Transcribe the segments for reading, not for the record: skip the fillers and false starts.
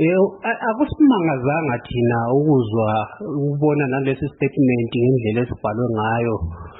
Akusimangazanga thina ukubona nalesi statement ngendlela esibhalwe ngayo.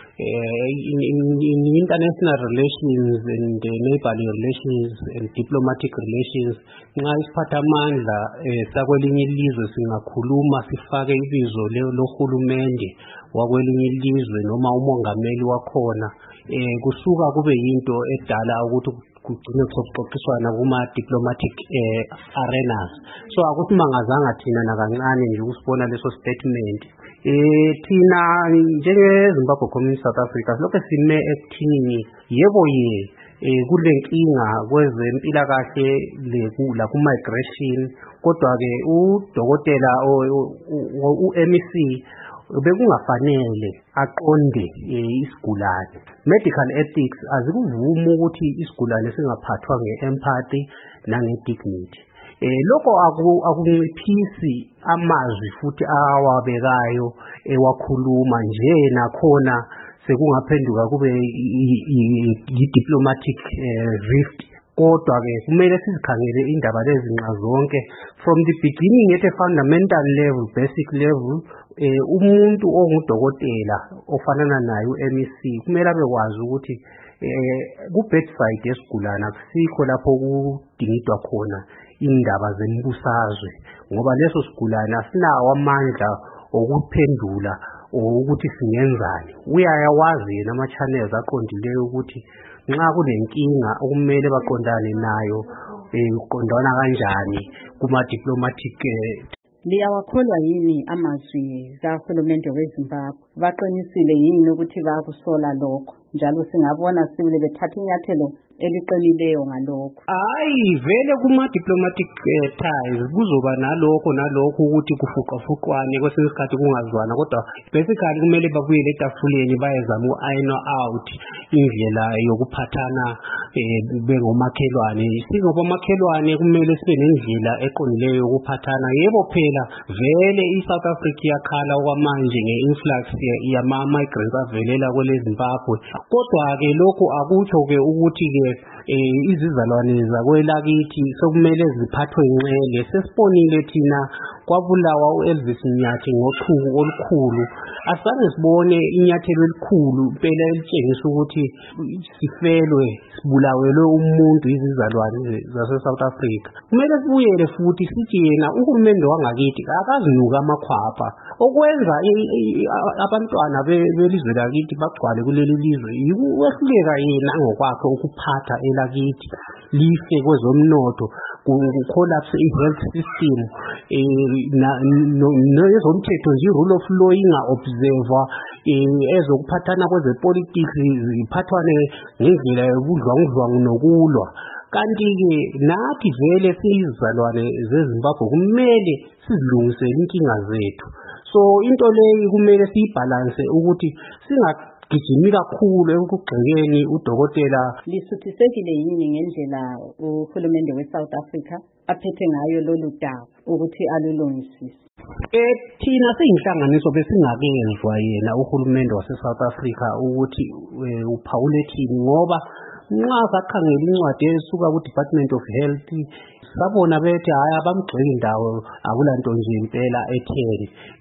In international relations and neighborly relations and diplomatic relations, nxa isiphathamandla sakwelinye ilizwe singakhuluma sifake ibizo lohulumende wakwelinye ilizwe noma umongameli wakhona, kusuka kube yinto edala ukuthi kugcine sokuxoxiswana kuma-diplomatic arenas. So akusimangazanga thina nakancane nje ukusibona leso statement. Thina njenge-Zimbabwe Communist South Africa silokhu sime ekuthini yebo kule nkinga kwezempilakahle laku-migration, kodwa-ke udokotela u-MEC bekungafanele aqonde isigulane. Medical ethics azikuvumi ukuthi isigulane singaphathwa nge-empathy nange-dignity. Lokho akunciphisi amazwi futhi awabekayo ewakhuluma nje nakhona sekungaphenduka kube yi-diplomatic rift. Kodwa-ke kumele sizikhangele indaba lezi nxa zonke from the beginning at a fundamental level, basic level. Umuntu ongudokotela ofanana naye u-MEC kumele abekwazi ukuthi ku-bedside yesigulane akusikho lapho kudingidwa khona indaba zembusazwe, ngoba leso sigulane asinawo amandla okuphendula ukuthi singenzani. Uyayawazi yena ama-channels aqondileyo ukuthi nxa kunenkinga okumele baqondane nayo kuqondwana kanjani kuma-diplomatic. Liyawakholwa yini amazwi kahulumende weZimbabwe? Baqinisile yini ukuthi bayakusola lokho? Njalo singabona sibile bethatha inyathelo eliqinileyo ngalokho. Vele kuma-diplomatic ties kuzoba nalokho ukuthi kufuqwane kwesinye isikhathi kungazwana, kodwa basically kumele babuyele etafuleni bayezama uku-iron out indlela yokuphathana bengomakhelwane. Singobomakhelwane kumele sibe nendlela eqonileyo yokuphathana. Yebo phela vele i-South Africa iyakhala okwamanje nge-influx yama-migrants avelela kwele Zimbabwe, kodwa-ke lokhu akutsho-ke ukuthi-ke izizalwane zakwelakithi sokumele ziphathwe inxele. Sesibonile thina kwabulawa u-Elvis Nyathi ngochuku olukhulu. Asange sibone inyathelo elikhulu impela elitshengisa ukuthi sifelwe sibulawelwe umuntu izizalwane zase-South Africa. Kumele sibuyele futhi sithi yena uhulumende wangakithi akazinuka amakhwapha okwenza abantwana belizwe lakithi bagcwale kuleli lizwe yikwehluleka yena ngokwakhe ukuphatha elakithi life kwezomnotho, collapse i-health system, nezomthetho nje i-rule of law inga-observa, ezokuphathana kwezepolitics ziphathwane ngendlela yobudlwangudlwangu nokulwa. Kanti-ke nathi vele siyizizalwane zeZimbabwe kumele sizilungisele inkinga zethu. So into leyi kumele siyibhalanse ukuthi gijimi kakhulu ekugxekeni udokotela. Lisuthisekile yini ngendlela uhulumende we-South Africa aphethe ngayo lolu daba ukuthi alulungisise? Thina siyinhlanganiso besingakezwa yena uhulumende wase-South Africa ukuthi uphawule thini, ngoba nxa sakhangela incwadi esuka ku-Department of Health sabona bethi hayi abamgxeki ndawo akulanto nje impela etheni.